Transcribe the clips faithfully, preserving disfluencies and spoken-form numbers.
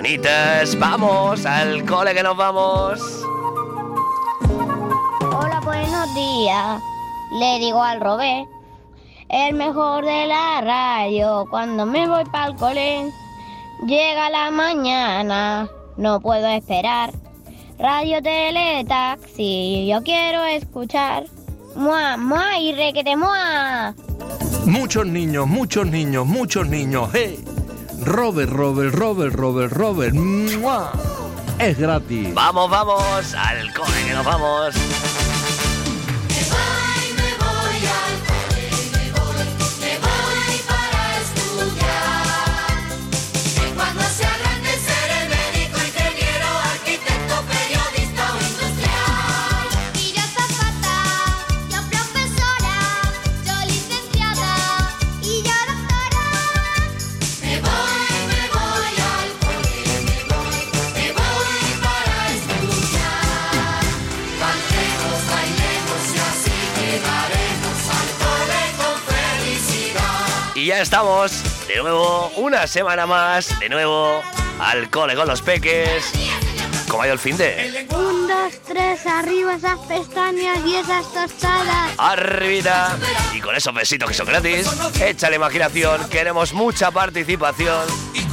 mañanitas. Vamos al cole que nos vamos. Hola, buenos días. Le digo al Robert, el mejor de la radio. Cuando me voy para el cole, llega la mañana, no puedo esperar. Radio, tele, taxi, yo quiero escuchar. Mua, mua y requete mua. Muchos niños, muchos niños, muchos niños. ¡Hey! Robert, Robert, Robert, Robert, Robert. ¡Mua! Es gratis. Vamos, vamos al cole que nos vamos. Y ya estamos, de nuevo, una semana más, de nuevo, al cole con los peques. ¿Cómo ha ido el fin de? Un, dos, tres, arriba esas pestañas y esas tostadas. Arribita. Y con esos besitos que son gratis, echa la imaginación, queremos mucha participación.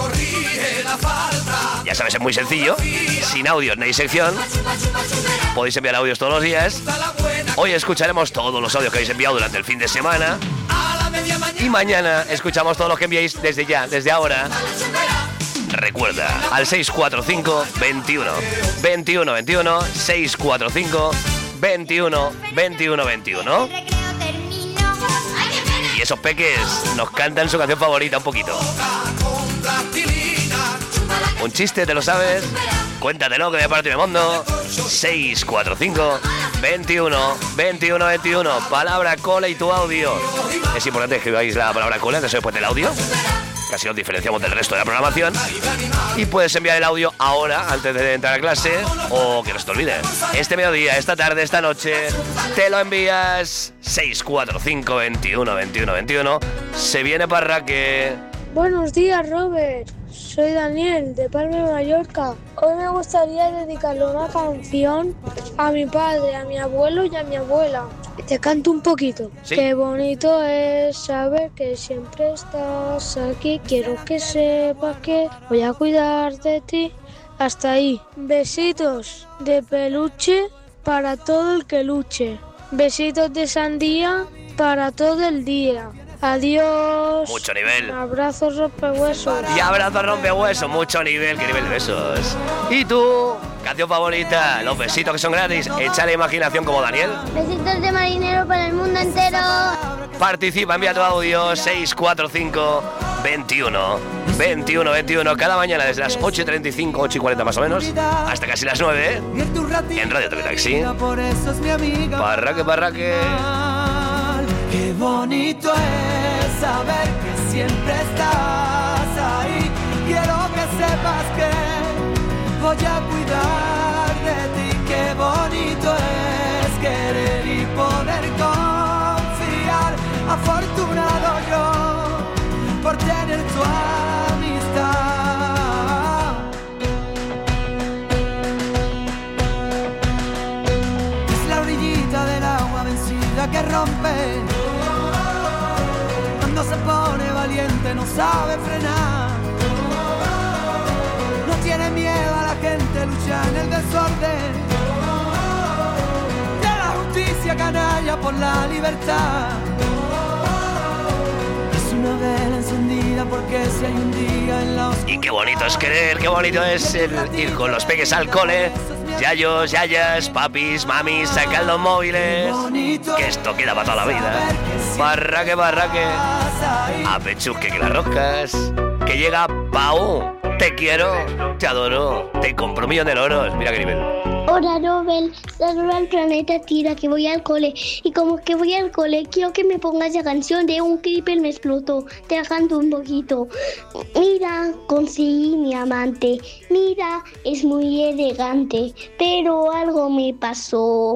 Ya sabes, es muy sencillo, sin audios ni sección. Podéis enviar audios todos los días. Hoy escucharemos todos los audios que habéis enviado durante el fin de semana. Y mañana escuchamos todos los que enviéis desde ya, desde ahora. Recuerda, al seis cuatro cinco, veintiuno, veintiuno, veintiuno, seis cuatro cinco, veintiuno, veintiuno, veintiuno. Y esos peques nos cantan su canción favorita un poquito. Un chiste, ¿te lo sabes? Cuéntatelo, que de parte de Mondo. seis cuatro cinco, veintiuno, veintiuno, veintiuno. Palabra cole y tu audio. Es importante que escribáis la palabra cole antes o después del audio. Casi nos diferenciamos del resto de la programación. Y puedes enviar el audio ahora, antes de entrar a clase, o que no se te olvide. Este mediodía, esta tarde, esta noche, te lo envías. seis cuatro cinco, veintiuno, veintiuno, veintiuno. Se viene Parraque. Buenos días, Robert. Soy Daniel, de Palma de Mallorca. Hoy me gustaría dedicarle una canción a mi padre, a mi abuelo y a mi abuela. Te canto un poquito. ¿Sí? Qué bonito es saber que siempre estás aquí. Quiero que sepas que voy a cuidar de ti. Hasta ahí. Besitos de peluche para todo el que luche. Besitos de sandía para todo el día. Adiós. Mucho nivel. Abrazos rompehuesos. Y abrazo rompehuesos, mucho nivel, qué nivel de besos. ¿Y tú? Canción favorita, los besitos que son gratis. Echa la imaginación como Daniel. Besitos de marinero para el mundo entero. Participa, envía tu audio seis cuatro cinco, veintiuno, veintiuno, veintiuno. Cada mañana desde las ocho y treinta y cinco, ocho y cuarenta más o menos, hasta casi las nueve, en Radio Teletaxi. Parraque, parraque. Qué bonito es saber que siempre estás ahí. Quiero que sepas que voy a cuidar de ti. Qué bonito es querer y poder confiar. Afortunado yo por tener tu amistad. Es la orillita del agua vencida que rompe. Cuando se pone valiente no sabe frenar. No tiene miedo a la gente, lucha en el desorden. De la justicia canalla por la libertad. Es una vela encendida porque si hay un día en la oscuridad. Y qué bonito es querer, qué bonito es el ir con los peques al cole. Yayos, yayas, papis, mamis, sacad los móviles, que esto queda para toda la vida. Parraque, parraque. A pechusque que las roscas. Que llega Pau. Te quiero, te adoro, te compro un millón de loros. Mira qué nivel. Hola, Nobel. Saludo al planeta Tira, que voy al cole. Y como que voy al cole, quiero que me pongas la canción de Un creeper me explotó. Te canto un poquito. Mira, conseguí mi amante. Mira, es muy elegante. Pero algo me pasó.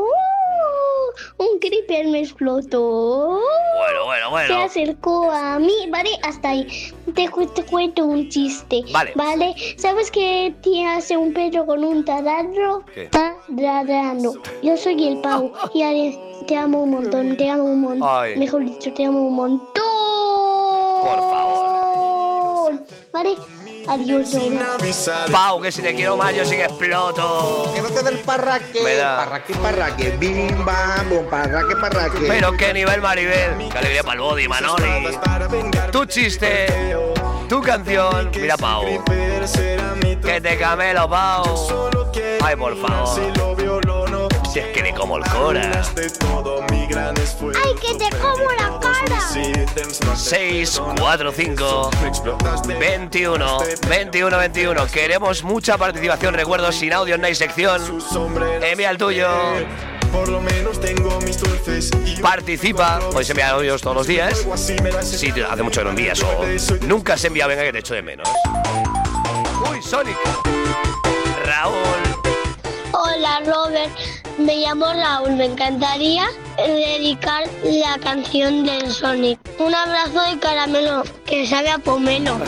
Un creeper me explotó. Bueno, bueno, bueno. Se acercó a mí, vale, hasta ahí. te, cu- te cuento un chiste. Vale. ¿Vale? ¿Sabes que te hace un perro con un taladro? ¿Qué? Está ladrando. Yo soy el Pau. Y Aries, te amo un montón, te amo un montón. Ay. Mejor dicho, te amo un montón. Por favor. ¿Vale? Adiós, Lola. Pau, que si te quiero más yo sí que exploto. Que no te dé el parraque, Me da. parraque, parraque, bim, bam, bum, parraque, parraque. Pero qué nivel, Maribel. Qué alegría para el body, Manoli. Tu chiste, tu canción. Mira, Pau. Que te camelo, Pau. Ay, por favor. Si es que ni como el Cora. ¡Ay, que te como la cara! seis cuatro cinco veintiuno veintiuno veintiuno. Queremos mucha participación. Recuerdo, sin audio no hay sección. Envía el tuyo. Por lo menos tengo mis dulces y Participa. Podéis enviar audios todos los días. Si te hace mucho que no envías o nunca se envía, venga que te echo de menos. Uy, Sonic. Raúl. Hola, Robert. Me llamo Raúl. Me encantaría dedicar la canción del Sonic. Un abrazo de caramelo que sabe a pomelo.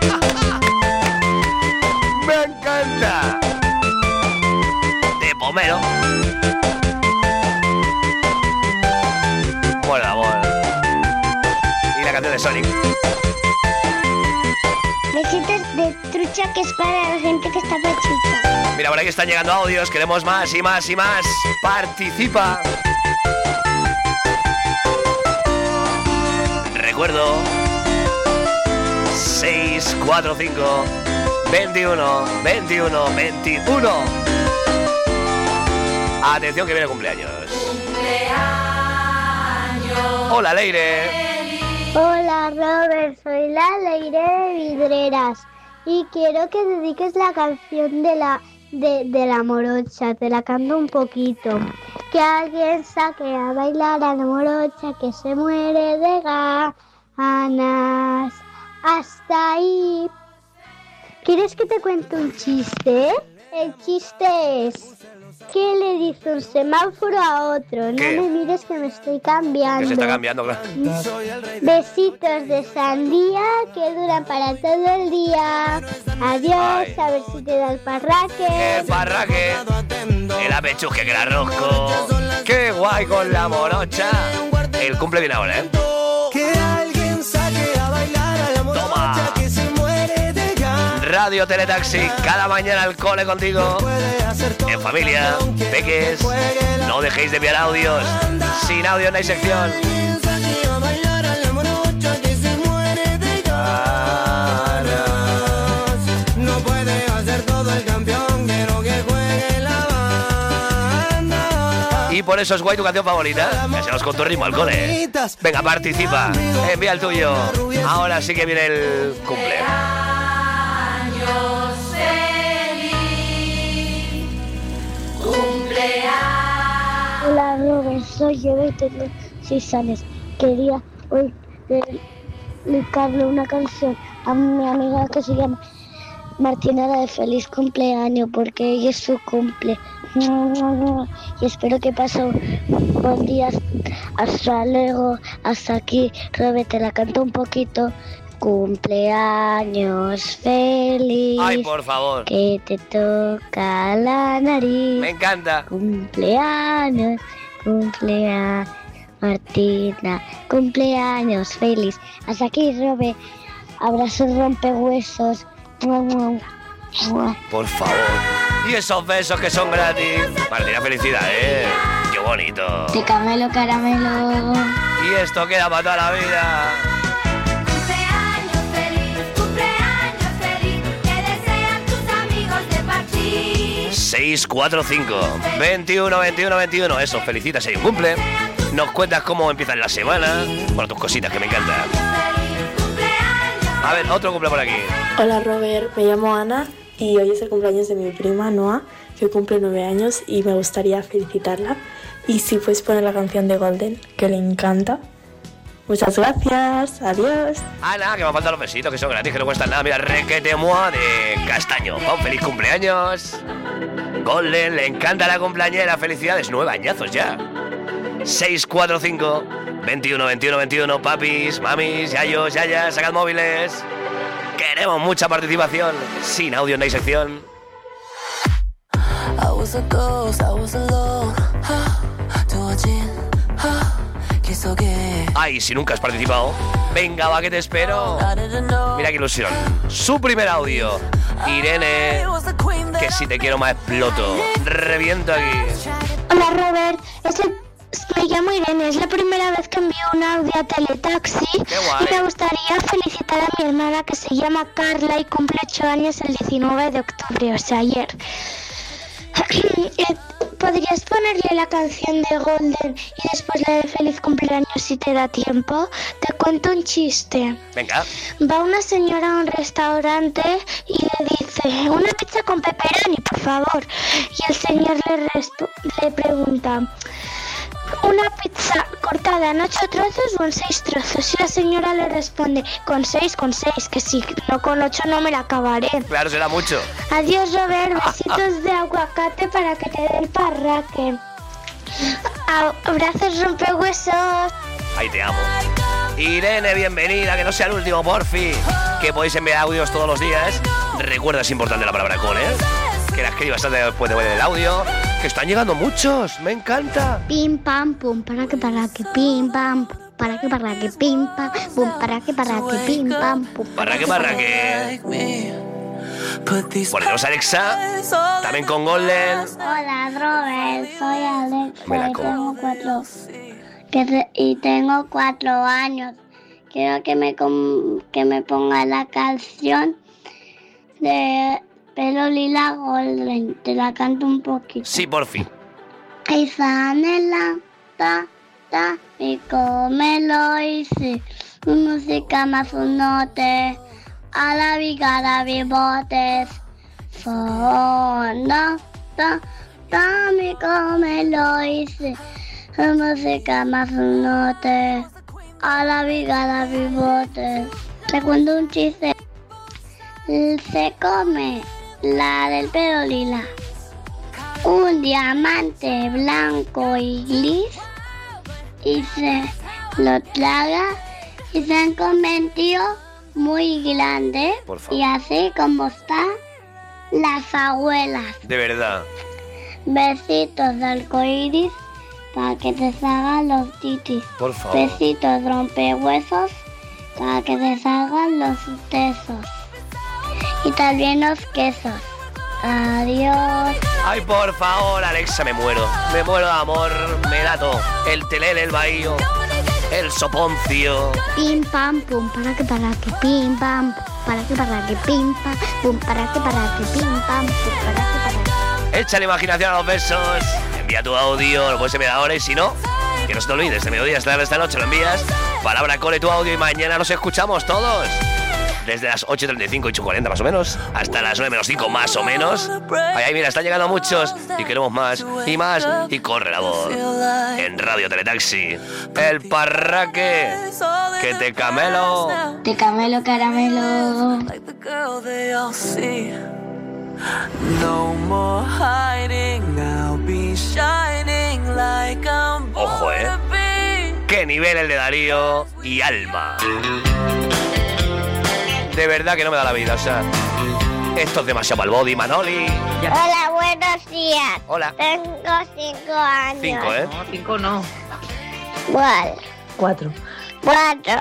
Me encanta. De pomelo. Bueno, amor. Y la canción de Sonic. Besitos de trucha que es para la gente que está pachita. Mira, por aquí están llegando audios. Queremos más y más y más. Participa. Recuerdo. seis cuatro cinco veintiuno veintiuno veintiuno. Atención que viene el cumpleaños. Hola, Leire. Hola, Robert. Soy la Leire de Vidreras. Y quiero que dediques la canción de la de, de la morocha. Te la canto un poquito. Que alguien saque a bailar a la morocha que se muere de ganas. Hasta ahí. ¿Quieres que te cuente un chiste? El chiste es... ¿Qué le dice un semáforo a otro? No ¿Qué? me mires que me estoy Que cambiando. se está cambiando, claro. Besitos de sandía que duran para todo el día. Adiós, Ay. a ver si te da el parraque. El parraque, el apechuje que era rosco. Qué guay con la morocha. El cumple viene ahora, ¿eh? Que alguien saque a bailar a la morocha Toma. que se muere de ganas. Radio Teletaxi, cada mañana al cole contigo. En familia, peques, no dejéis de enviar audios. Sin audio no hay sección. Saque a bailar a la morocha que se muere de ganas. No puede hacer todo el campeón, quiero que juegue la banda. Y por eso es guay tu canción favorita. Que seamos con tu ritmo al cole. Venga, participa, envía el tuyo. Ahora sí que viene el cumple. Hola, Robert. Soy Eva y tengo seis años. Quería hoy dedicarle una canción a mi amiga que se llama Martina de feliz cumpleaños porque hoy es su cumple. Y espero que pase un buen día. Hasta luego. Hasta aquí. Robert, te la canto un poquito. Cumpleaños feliz. Ay, por favor. Que te toca la nariz. Me encanta. Cumpleaños, cumpleaños, Martina, cumpleaños feliz. Hasta aquí, Robe. Abrazos rompehuesos. Mua, mua, mua. Por favor. Y esos besos que son gratis. Martina, felicidades. Qué bonito. Te camelo caramelo. Y esto queda para toda la vida. Cumpleaños feliz, cumpleaños feliz, que desean tus amigos de partir. seis cuatro cinco veintiuno veintiuno veintiuno. Eso, felicitas, hay un cumple. Nos cuentas cómo empieza la semana. Bueno, tus cositas que me encantan. A ver, otro cumple por aquí. Hola Robert, me llamo Ana y hoy es el cumpleaños de mi prima Noa, que cumple nueve años y me gustaría felicitarla. Y si puedes poner la canción de Golden, que le encanta. Muchas gracias, adiós. Ana, que me han faltado los besitos, que son gratis, que no cuestan nada. Mira, requete moi de Castaño. Oh, feliz cumpleaños. Golden, le encanta la cumpleañera. Felicidades, nueve añazos ya. seis cuatro cinco veintiuno veintiuno veintiuno. Papis, mamis, yayos, yayas, sacad móviles. Queremos mucha participación. Sin audio no hay sección. I was a ghost, I was alone. 두어진 기속에. Ay, si nunca has participado, venga, va que te espero. Mira qué ilusión. Su primer audio. Irene, que si te quiero más exploto. Reviento aquí. Hola Robert, es el- me llamo Irene, es la primera vez que envío un audio a Teletaxi. Qué guay. Y me gustaría felicitar a mi hermana que se llama Carla y cumple ocho años el diecinueve de octubre, o sea, ayer. Eh, ¿Podrías ponerle la canción de Golden y después la de Feliz Cumpleaños si te da tiempo? Te cuento un chiste. Venga. Va una señora a un restaurante y le dice, una pizza con pepperoni, por favor. Y el señor le, resp- le pregunta, ¿una pizza cortada en ocho trozos o en seis trozos? Y la señora le responde, con seis, con seis, que si no con ocho no me la acabaré. Claro, será mucho. Adiós, Robert, besitos de aguacate para que te dé el parraque. Abrazos rompehuesos. Ahí te amo. Irene, bienvenida, que no sea el último, porfi. Que podéis enviar audios todos los días. Recuerda, es importante la palabra con, ¿eh? Que la escribas antes después de ver el audio. Que están llegando muchos, me encanta. Pim pam pum, para que para que pim pam, para que para que pim pam, pum, para que para que pim pam, pum. Para que, para que. Ponemos a Alexa, también con Golden. Hola Robert, soy Alexa Me la y como. tengo cuatro que te- y tengo cuatro años. Quiero que me com- que me ponga la canción de Pelo Lila Golden. Te la canto un poquito. Sí, porfi. Isanela, ta, ta, y come lo hice. Música más un note, a la viga, la bibotes. Fondo, ta, ta, mi come lo hice. Música más un note, a la viga, la bibotes. Te cuento un chiste. Se come la del pelo lila un diamante blanco y gris y se lo traga y se convirtió muy grande. Por favor. Y así como están las abuelas. De verdad. Besitos de arcoíris para que te salgan los titis. Por favor. Besitos rompehuesos para que te salgan los tesos. Y también los quesos. Adiós. Ay, por favor, Alexa, me muero. Me muero de amor, me da todo. El telele, el bahío, el soponcio. Pim pam pum, para que para que pim pam, para que para que pim pam, pum, para que para que pim pam, pum, para que para que. Echa la imaginación a los besos. Envía tu audio, lo puedes enviar ahora y si no, que no se te olvides, de mediodía hasta esta noche lo envías. Palabra cole tu audio y mañana nos escuchamos todos. Desde las ocho y treinta y cinco, ocho y cuarenta más o menos, hasta las nueve menos cinco más o menos. Ay, ay, mira, están llegando muchos y queremos más y más y corre la voz. En Radio Teletaxi, el parraque, que te camelo. Te camelo caramelo. Like the girl they all see. No more hiding, I'll be shining like I'm born Ojo, eh. to be. Qué nivel el de Darío y Alma. De verdad que no me da la vida, o sea, esto es demasiado para el body, Manoli. Hola, buenos días. Hola. Tengo cinco años. Cinco, ¿eh? No, cinco no. ¿Cuál? Cuatro. Cuatro.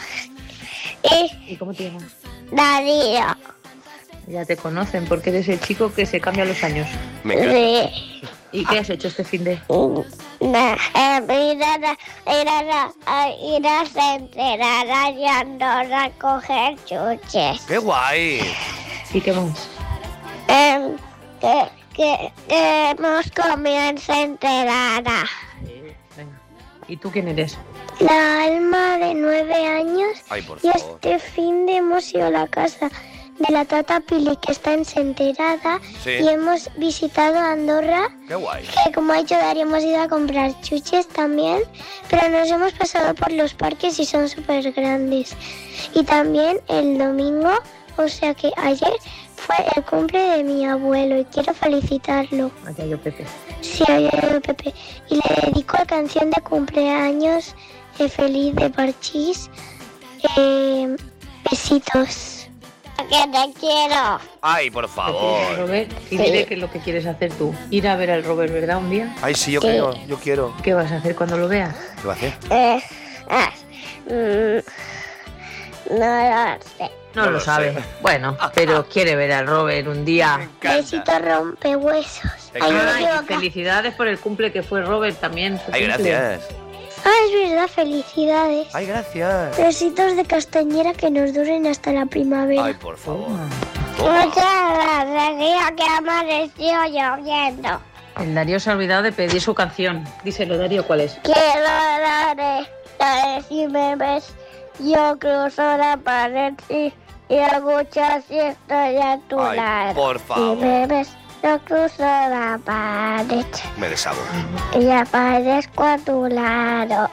Y ¿Y cómo te llamas? Darío. Ya te conocen porque eres el chico que se cambia los años. Me encanta. Sí. ¿Y qué has hecho este fin de? Nah, eh, ir, a, ir, a, a, ir a Centenara y a Andorra a coger chuches. ¡Qué guay! ¿Y qué más? Eh, que, que, que hemos comido en Centenara. Venga. ¿Y tú quién eres? La Alma de nueve años. Ay, por Y favor. este fin de hemos ido a la casa de la tata Pili que está en Senterada. Sí. Y hemos visitado Andorra. ¡Qué guay! Que como ha dicho Darío, hemos ido a comprar chuches también, pero nos hemos pasado por los parques y son súper grandes. Y también el domingo, o sea que ayer, fue el cumple de mi abuelo y quiero felicitarlo. Allá yo, Pepe. Sí, ayer Pepe. Y le dedico la canción de cumpleaños eh, feliz de Parchís. Eh, besitos. Que te quiero. Ay, por favor. Robert, y Sí. dile qué es lo que quieres hacer tú. Ir a ver al Robert, ¿verdad? Un día. Ay, sí, yo Sí. quiero, yo quiero. ¿Qué vas a hacer cuando lo veas? ¿Qué va a hacer? Eh, ah, mm, no lo sé. No, No lo lo sabe. sé. Bueno, pero quiere ver al Robert un día. Besito rompehuesos. Te Ay, quiero. me Ay, equivoco. felicidades por el cumple que fue Robert también. su Ay, cumple. gracias. Ah, es verdad, felicidades. Ay, gracias. Besitos de castañera que nos duren hasta la primavera. Ay, por favor. Toma. Muchas gracias, guía, que amaneció lloviendo. El Darío se ha olvidado de pedir su canción. Díselo, Darío, ¿cuál es? Quiero daré, daré si me ves. Yo cruzo la pared y, y escucho si estoy a tu Ay, lado. por favor. Si me ves, yo cruzo la pared Me deshago. y aparezco a tu lado.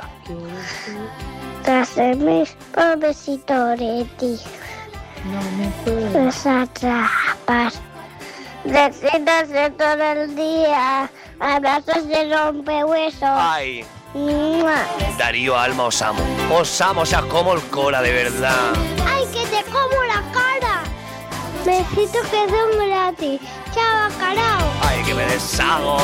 Tras de mis pobrecitos de ti. No me puedo. Nos atrapas. Besitos de todo el día. Abrazos de rompehuesos. Ay, ¡Mua! Darío, Alma, os amo. Os amo, o sea, como el cola, de verdad. ¡Ay, que te como la cara! Besitos que son gratis. ¡Chao, carao! Ay, que me deshago.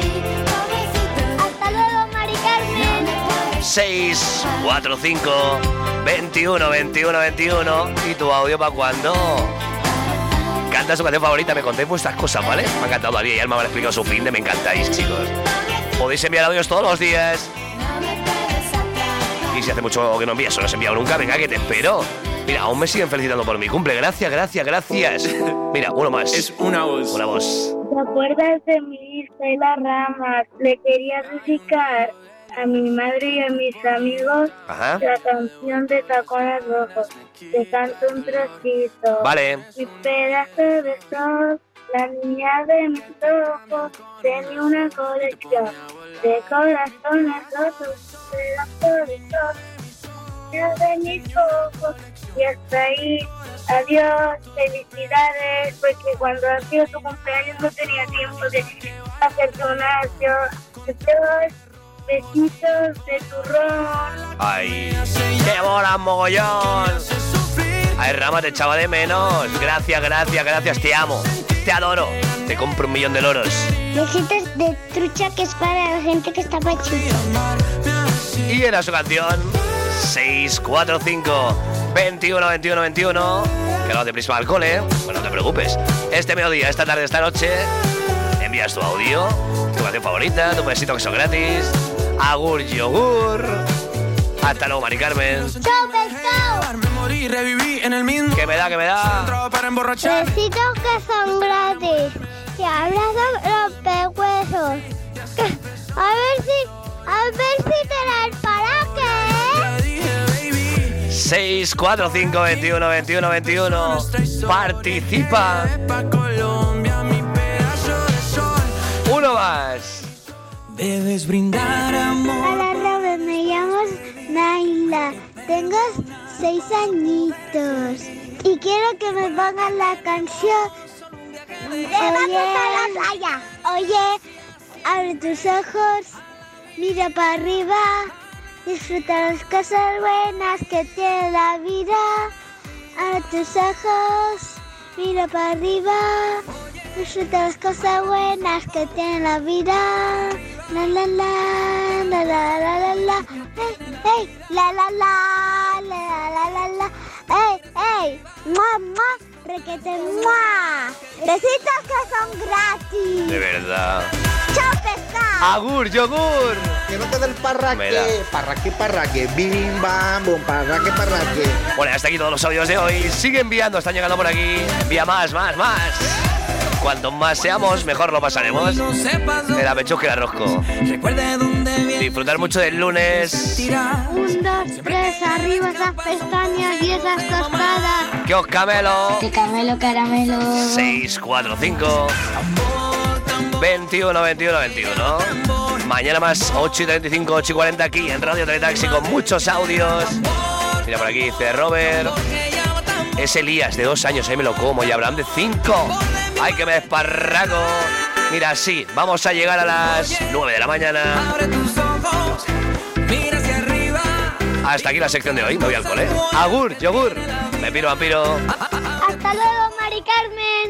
¡Hasta luego, Mari Carmen! seis cuatro cinco veintiuno veintiuno veintiuno. ¿Y tu audio para cuándo? Canta su canción favorita, me contéis vuestras cosas, ¿vale? Me ha encantado Darío y Alma, me han explicado su fin de me encantáis, chicos. Podéis enviar audios todos los días. Y si hace mucho que no envías o no has enviado nunca, venga, que te espero. Mira, aún me siguen felicitando por mi cumple. Gracias, gracias, gracias. Mira, uno más. Es una voz. Una voz. ¿Te acuerdas de mí? Soy las ramas. Le quería dedicar a mi madre y a mis amigos Ajá. la canción de Tacones Rojos. Te canto un trocito. Vale. Mi pedazo de sol, la niña de mis ojos, tenía una colección de corazones rotos. Pedazo de sol, niña de mis ojos. Y hasta ahí, adiós, felicidades, porque cuando ha sido tu cumpleaños no tenía tiempo de hacer tu nacio. Adiós, besitos de turrón. Ay, qué bola, mogollón. Ay, Rama, te echaba de menos. Gracias, gracias, gracias, te amo. Te adoro. Te compro un millón de loros. Besitos de trucha que es para la gente que está pachucha. Y era su canción seis cuatro cinco veintiuno veintiuno veintiuno. Que no te prisma al cole. Bueno, no te preocupes. Este mediodía, esta tarde, esta noche, envías tu audio, tu canción favorita, tu besito que son gratis. Agur yogur. Hasta luego, Mari Carmen. ¡Chao, pescado! Me morí, reviví en el mismo. Que me da, que me da. Para emborrachar. Besitos que son gratis. Y abrazos rompehuesos. Que- A ver si, a ver si te da el paraque. seis cuatro cinco veintiuno veintiuno veintiuno. Participa. Pa' Colombia, mi pedazo de sol. Uno más. Debes brindar amor. Hola, Robert, me llamo Naila. Tengo seis añitos. Y quiero que me pongan la canción. Oye, a la playa. Oye, abre tus ojos, mira para arriba, disfruta las cosas buenas que tiene la vida. Abre tus ojos, mira para arriba, disfruta las cosas buenas que tiene la vida. La la la, la la la la la, hey, hey, la la la, la la la la, hey, hey, mua, mua, requete, mua. Besitos que son gratis. De verdad. Chao, pescado. Agur yogur. Que no te dé el Me da. parraque. Parraque, parraque. Bim, bam, bum, parraque, parraque. Bueno, hasta aquí todos los audios de hoy. Sigue enviando, están llegando por aquí. Envía más, más, más. Cuanto más seamos, mejor lo pasaremos. Me da pecho que la rosco. Recuerde dónde viene. Disfrutar mucho del lunes. Un, dos, tres, arriba esas pestañas y esas tostadas. Que os camelo. De caramelo, caramelo. seis cuatro cinco veintiuno veintiuno veintiuno. Mañana más ocho y treinta y cinco, ocho y cuarenta aquí en Radio Teletaxi con muchos audios. Mira por aquí dice Robert. Es Elías de dos años, ahí me lo como. Y Abraham de cinco. Ay, que me desparraco. Mira, sí, vamos a llegar a las nueve de la mañana. Abre tus ojos, mira hacia arriba. Hasta aquí la sección de hoy, me voy al cole. Agur, yogur. Me piro, vampiro. Hasta Hasta luego, Mari Carmen.